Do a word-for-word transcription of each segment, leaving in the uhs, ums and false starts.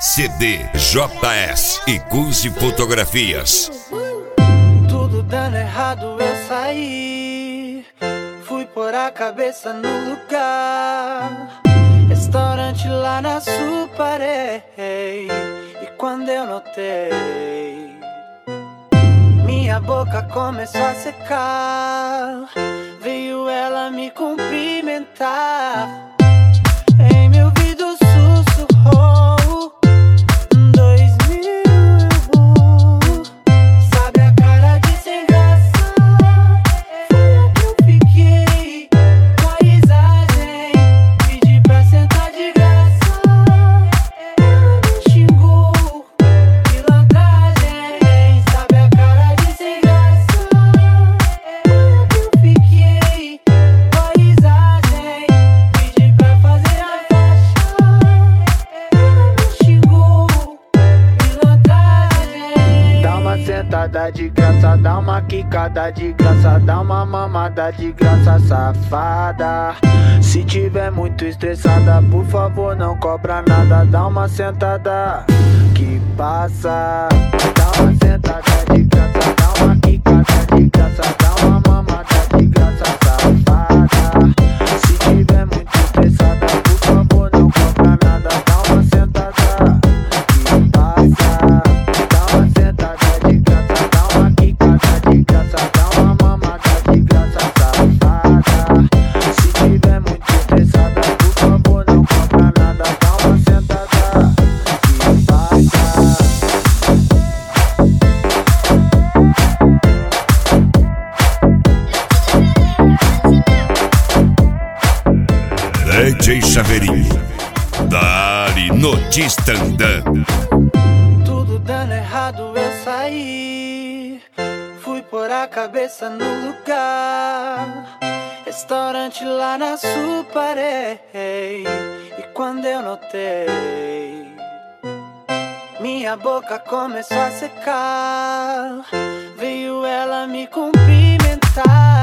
C D J S e Guzi Fotografias. Tudo dando errado, eu saí. Fui pôr a cabeça no lugar. Restaurante lá na Suparei. E quando eu notei, minha boca começou a secar. Veio ela me cumprimentar. Em meu ouvido sussurrou: dois mil e um. Sabe a cara de sem graça? Foi a que eu fiquei com a risagem. Pedi pra sentar de graça. Ela me xingou, pilantragem. Sabe a cara de sem graça? Foi a que eu fiquei com a risagem. Pedi pra fazer a faixa. Ela me xingou, pilantragem. Dá uma sentada de graça, dá uma quicada de graça, dá uma mamada de graça, safada. Se tiver muito estressada, por favor não cobra nada. Dá uma sentada que passa. Dá uma sentada de graça, dá uma quicada de graça, dá uma mamada de graça, safada. Se tiver muito estressada, por favor não cobra nada. Dá uma sentada que passa. Dá uma sentada de graça, dá uma quicada de graça, dá uma mamada de graça, safada. Se tiver muito estressada, por favor não cobra nada. Dá uma sentada que passa. D J Chaveirinho, Dali no Distandã. Tudo dando errado, eu saí. Fui pôr a cabeça no lugar. Restaurante lá na Suparei. E quando eu notei, minha boca começou a secar. Veio ela me cumprimentar.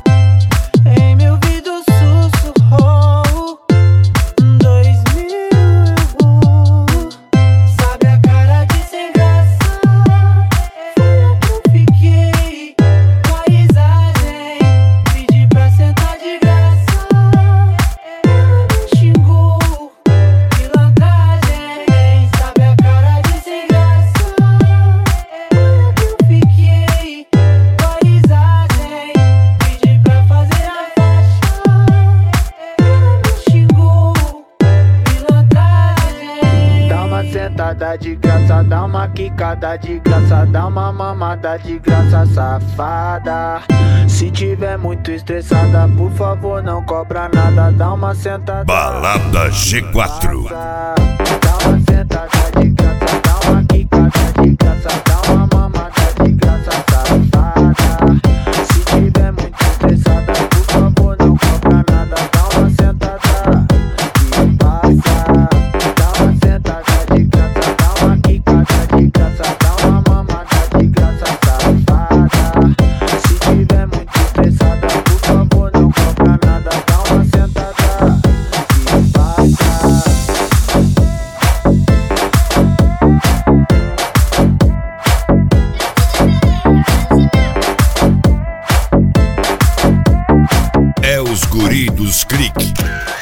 Em meu ouvido sussurrou: dois mil e um. Sabe a cara de sem graça? Foi a que eu fiquei com a risagem. Pedi pra sentar de graça. Ela me xingou, pilantragem. Sabe a cara de sem graça? Foi a que eu fiquei com a risagem. Pedi pra fazer a faixa. Ela me xingou, pilantragem. Dá uma sentada de graça, dá uma quicada de graça, dá uma mamada de graça, safada. Se tiver muito estressada, por favor não cobra nada. Dá uma sentada. Balada G quatro. Dá uma sentada de graça, dá uma quicada de graça, dá uma mamada de graça, safada. Se tiver muito estressada, por favor não cobra nada. Dá uma sentada que passa. Dá uma sentada de graça, dá uma quicada de graça, dá uma mamada de graça, safada. Se tiver muito estressada, por favor não cobra nada. Dá uma sentada que passa. É os guri dos Crick.